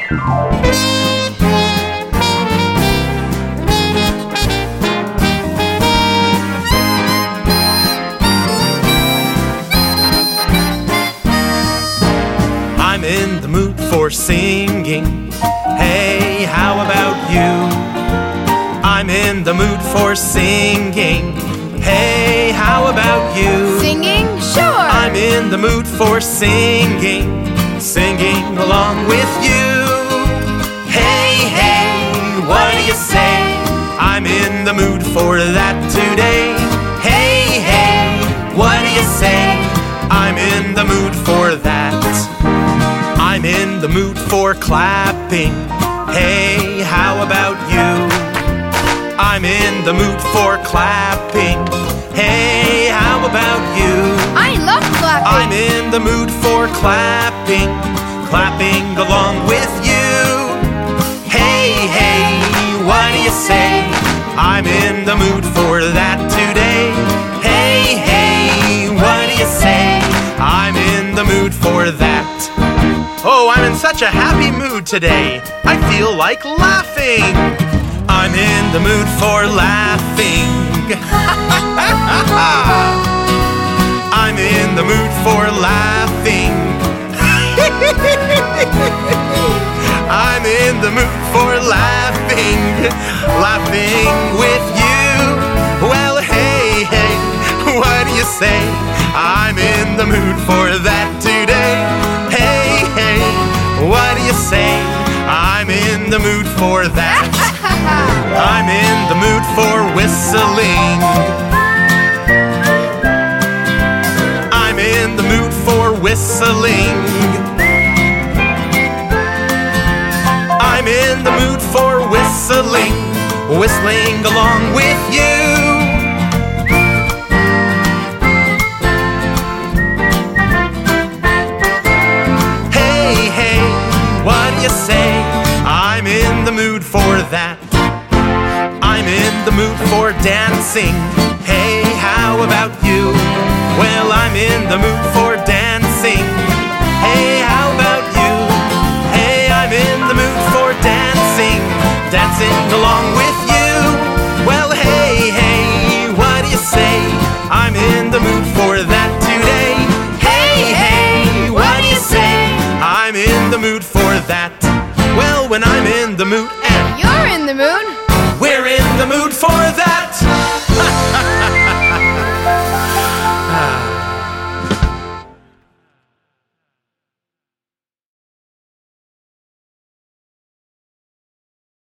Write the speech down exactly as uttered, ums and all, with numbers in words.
I'm in the mood for singing. Hey, how about you? I'm in the mood for singing. Hey, how about you? Singing? Sure! I'm in the mood for singing, singing along with you. Hey, hey, what do you say? I'm in the mood for that today. Hey, hey, what do you say? I'm in the mood for that. I'm in the mood for clapping. Hey, how about you? I'm in the mood for clapping. Hey, how about you? I love clapping. I'm in the mood for clapping, clapping along with you. Hey, hey, what do you say? I'm in the mood for that today. Hey, hey, what do you say? I'm in the mood for that. Oh, I'm in such a happy mood today. I feel like laughing. I'm in the mood for laughing. I'm in the mood for laughing. I'm in the mood for laughing, laughing with you. Well, hey, hey, what do you say? I'm in the mood for that today. Hey, hey, what do you say? I'm in the mood for that. I'm in the mood for whistling. I'm in the mood for whistling. I'm in the mood for whistling, whistling along with you. Hey, hey, what do you say? I'm in the mood for that. I'm in the mood for dancing. Hey, how about you? Well, I'm in the mood for dancing. Hey, how about you? Hey, I'm in the mood for dancing, dancing along with you. Well, hey, hey, what do you say? I'm in the mood for that today. Hey, hey, what do you say? I'm in the mood for that. Well, when I'm in the mood and You're in the mood. we're in the mood for that.